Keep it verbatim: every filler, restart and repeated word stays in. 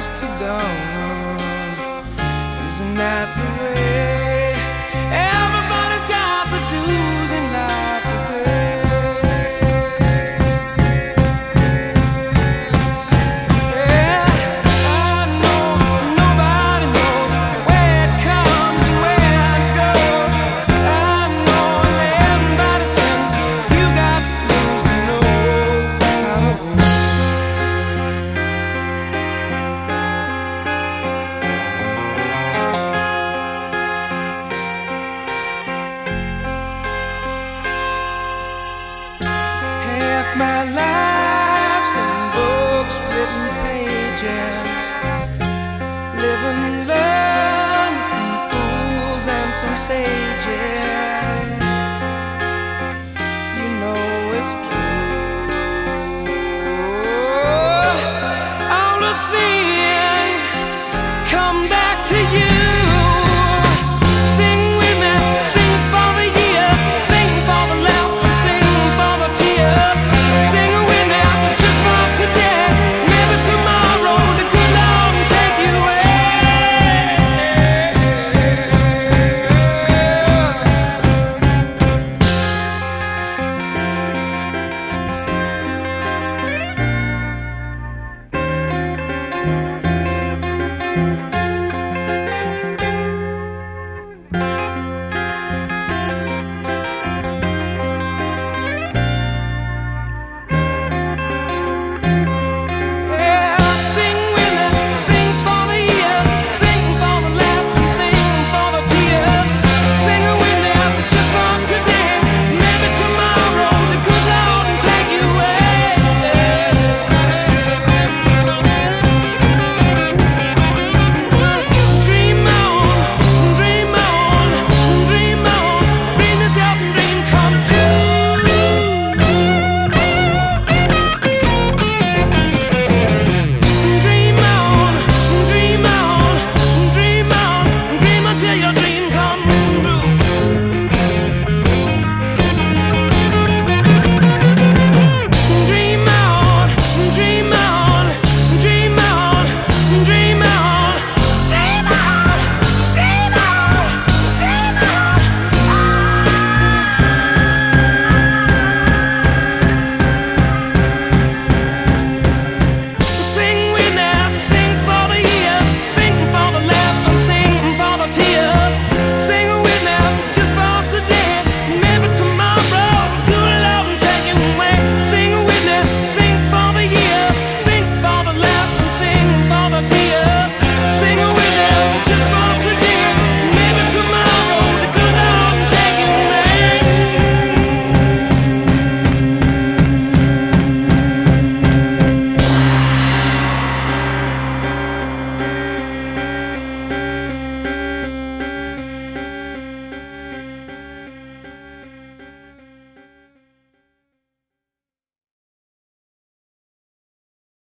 dusk to dawn. Isn't that the way? Everybody's got the dues in life to pay. Yeah, I know nobody knows where it comes and where it goes. I know everybody says you got the dues to know how to win. Half my life's in books, written pages, live and learn from fools and from sages.